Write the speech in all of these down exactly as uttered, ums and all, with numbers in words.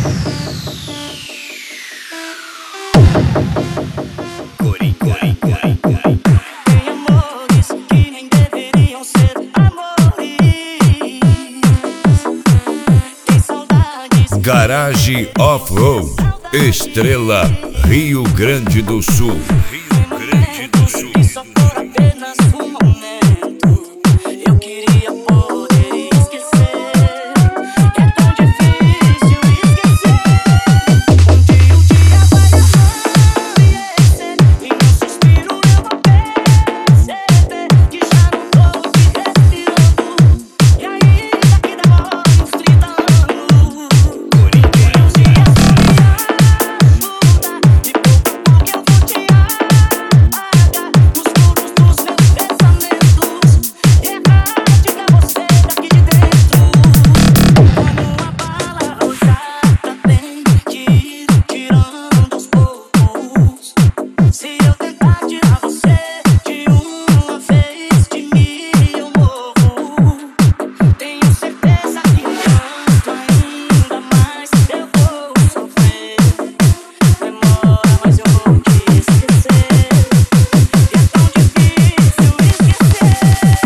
Garage Off-Road, Estrela, Rio Grande do Sul. Rio Grande do Sul. Só por apenas um momento eu queria poder esquecer. É tão difícil esquecer. Um dia, um dia vai amanhecer e num suspiro eu vou perceber que já não tô te respirando. E aí daqui demora uns trinta anos. Meus dias vão me ajudar e pouco a pouco eu vou te apagar dos furos dos meus pensamentos e erradicar você daqui de dentro. Como uma bala rojada tem que ir tirando aos poucos. Se eu tentar tirar você de uma vez de mim eu morro. Tenho certeza que quanto ainda mais eu vou sofrer. Demora, mas eu vou te esquecer. E é tão difícil esquecer.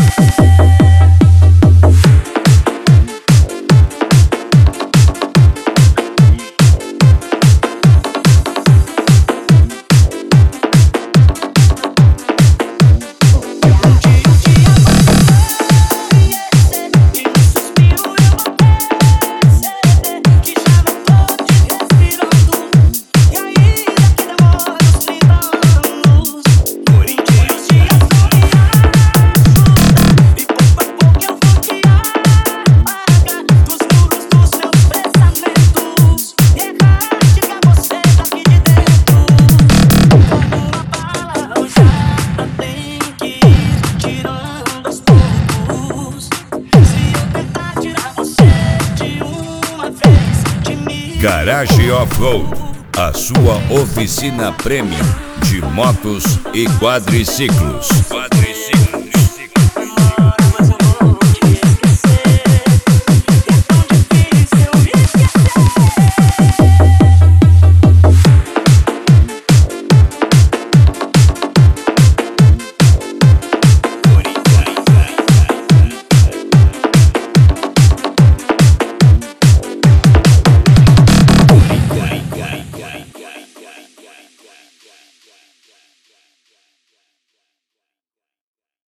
Um dia, um dia vai amanhecer e num suspiro eu vou perceber que já não tô te respirando. E aí daqui demora uns trinta anos. Meus dias vão me ajudar e pouco a pouco eu vou te apagar dos muros dos seus pensamentos e erradicar você daqui de dentro. Como uma bala rojada tem que ir tirando aos poucos. Se eu tentar tirar você de uma vez de mim. Garage Off-Road, a sua oficina premium de motos e quadriciclos.